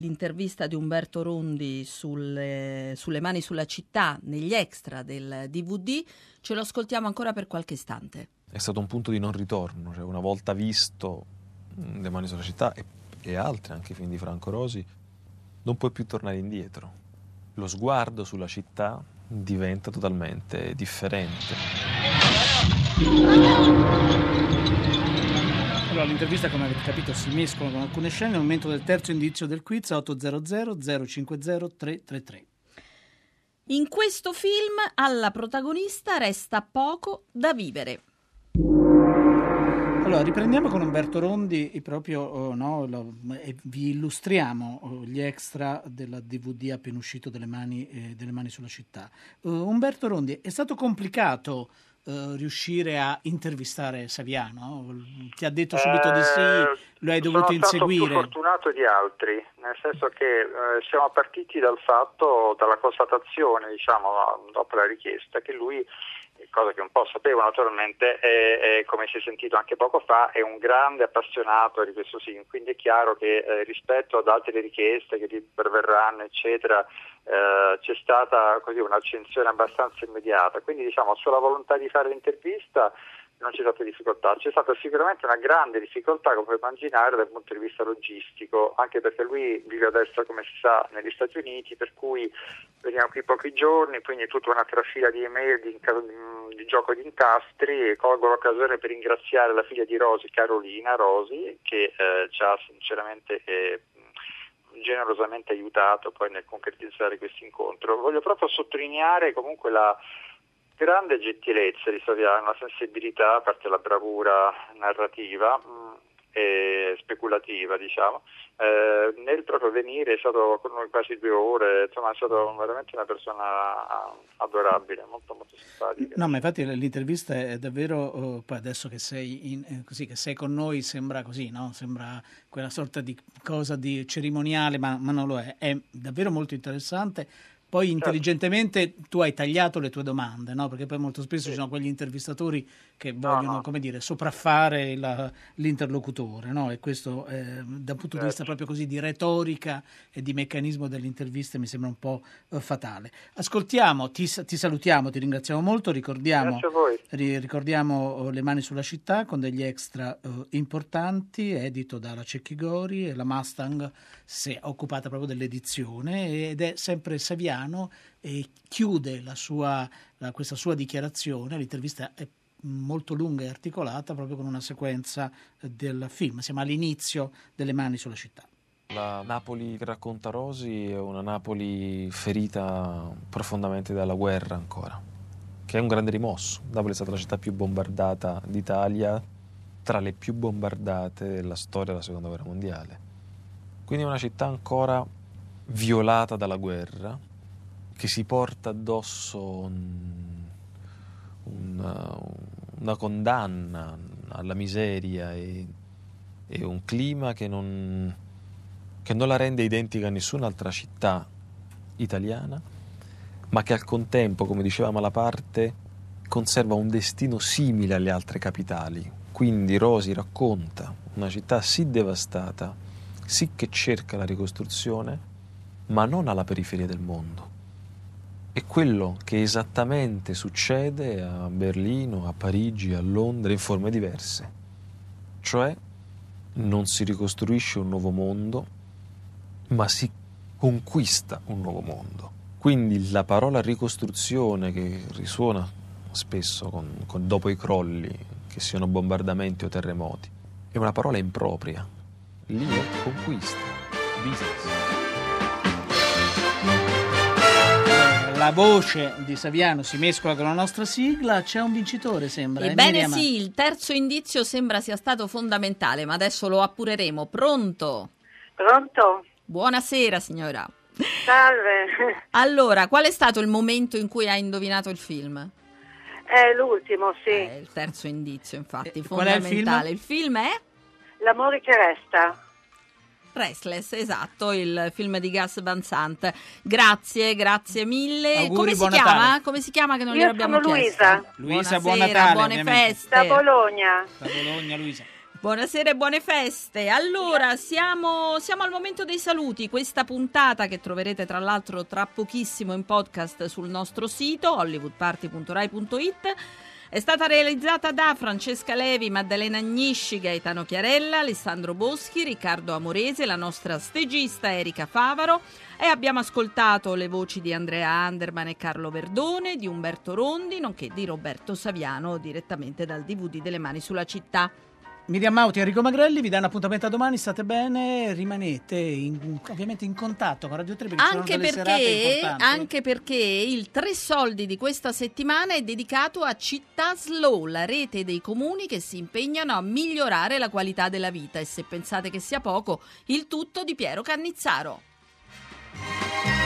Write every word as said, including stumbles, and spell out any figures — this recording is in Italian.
L'intervista di Umberto Rondi sulle, sulle mani sulla città negli extra del D V D, ce lo ascoltiamo ancora per qualche istante. È stato un punto di non ritorno, cioè una volta visto Le mani sulla città e, e altri, anche i film di Franco Rosi, non puoi più tornare indietro. Lo sguardo sulla città diventa totalmente differente. Allora, l'intervista, come avete capito, si mescola con alcune scene. Nel momento del terzo indizio del quiz, otto zero zero zero cinque zero tre tre tre. In questo film alla protagonista resta poco da vivere. Allora, riprendiamo con Umberto Rondi proprio, oh, no, lo, e vi illustriamo oh, gli extra della D V D appena uscito delle mani, eh, delle mani sulla città. Uh, Umberto Rondi, è stato complicato Uh, riuscire a intervistare Saviano? Ti ha detto subito eh, di sì, lo hai dovuto inseguire? Sono stato più fortunato di altri, nel senso che eh, siamo partiti dal fatto, dalla constatazione, diciamo, dopo la richiesta, che lui, cosa che un po' sapevo naturalmente, è, è, come si è sentito anche poco fa, è un grande appassionato di questo film, quindi è chiaro che eh, rispetto ad altre richieste che gli perverranno, eccetera, eh, c'è stata così un'accensione abbastanza immediata, quindi diciamo sulla volontà di fare l'intervista non c'è stata difficoltà, c'è stata sicuramente una grande difficoltà, come puoi immaginare, dal punto di vista logistico, anche perché lui vive adesso, come si sa, negli Stati Uniti, per cui veniamo qui pochi giorni, quindi tutta una trafila di email, di, di, di gioco di incastri, e colgo l'occasione per ringraziare la figlia di Rosi, Carolina Rosi, che eh, ci ha sinceramente eh, generosamente aiutato poi nel concretizzare questo incontro. Voglio proprio sottolineare comunque la grande gentilezza di Saviano, la sensibilità, a parte la bravura narrativa mh, e speculativa, diciamo, eh, nel proprio venire è stato con noi quasi due ore, insomma è stato veramente una persona adorabile, molto molto simpatica. No, ma infatti l'intervista è davvero, oh, poi adesso che sei in, eh, così che sei con noi sembra così, no? Sembra quella sorta di cosa di cerimoniale, ma, ma non lo è, è davvero molto interessante. Poi intelligentemente tu hai tagliato le tue domande, no? Perché poi molto spesso sì. Ci sono quegli intervistatori che vogliono, no, no. come dire, sopraffare la, l'interlocutore, no? E questo eh, dal punto di vista proprio così di retorica e di meccanismo delle interviste mi sembra un po' eh, fatale. Ascoltiamo, ti, ti salutiamo, ti ringraziamo molto, ricordiamo, ri, ricordiamo Le mani sulla città con degli extra eh, importanti, edito dalla Cecchi Gori, e la Mustang si è occupata proprio dell'edizione ed è sempre Saviano. E chiude la sua, la, questa sua dichiarazione. L'intervista è molto lunga e articolata proprio con una sequenza del film. Siamo all'inizio delle mani sulla città. La Napoli che racconta Rosi è una Napoli ferita profondamente dalla guerra ancora, che è un grande rimosso. Napoli è stata la città più bombardata d'Italia, tra le più bombardate della storia della seconda guerra mondiale. Quindi è una città ancora violata dalla guerra, che si porta addosso un, una, una condanna alla miseria e, e un clima che non, che non la rende identica a nessun'altra città italiana, ma che al contempo, come diceva Malaparte, conserva un destino simile alle altre capitali. Quindi Rosi racconta una città sì devastata, sì che cerca la ricostruzione, ma non alla periferia del mondo. È quello che esattamente succede a Berlino, a Parigi, a Londra in forme diverse. Cioè non si ricostruisce un nuovo mondo, ma si conquista un nuovo mondo. Quindi la parola ricostruzione, che risuona spesso con, con dopo i crolli, che siano bombardamenti o terremoti, è una parola impropria. Lì è conquista, business. La voce di Saviano si mescola con la nostra sigla, c'è un vincitore, sembra. Ebbene sì, il terzo indizio sembra sia stato fondamentale, ma adesso lo appureremo. Pronto? Pronto? Buonasera signora. Salve. Allora, qual è stato il momento in cui ha indovinato il film? È l'ultimo, sì. È il terzo indizio, infatti, eh, fondamentale. Il film? il film è? L'amore che resta. Restless, esatto, il film di Gus Van Sant. Grazie, grazie mille. Auguri, come si buon chiama? Natale. Come si chiama che non Io glielo abbiamo sono chiesto? Luisa. Luisa, Buonasera, buon Natale, buone ovviamente. feste. Da Bologna. Da Bologna, Luisa. Buonasera e buone feste. Allora, siamo, siamo al momento dei saluti. Questa puntata, che troverete tra l'altro tra pochissimo in podcast sul nostro sito hollywood party punto rai punto it, è stata realizzata da Francesca Levi, Maddalena Agnisci, Gaetano Chiarella, Alessandro Boschi, Riccardo Amorese, la nostra stagista Erika Favaro, e abbiamo ascoltato le voci di Andrea Anderman e Carlo Verdone, di Umberto Rondi, nonché di Roberto Saviano, direttamente dal D V D delle Mani sulla città. Miriam Mauti e Enrico Magrelli vi danno appuntamento a domani, state bene, rimanete in, ovviamente in contatto con Radio tre perché Anche ci sono delle serate perché, importanti. anche perché il Tre Soldi di questa settimana è dedicato a Città Slow, la rete dei comuni che si impegnano a migliorare la qualità della vita, e se pensate che sia poco, il tutto di Piero Cannizzaro.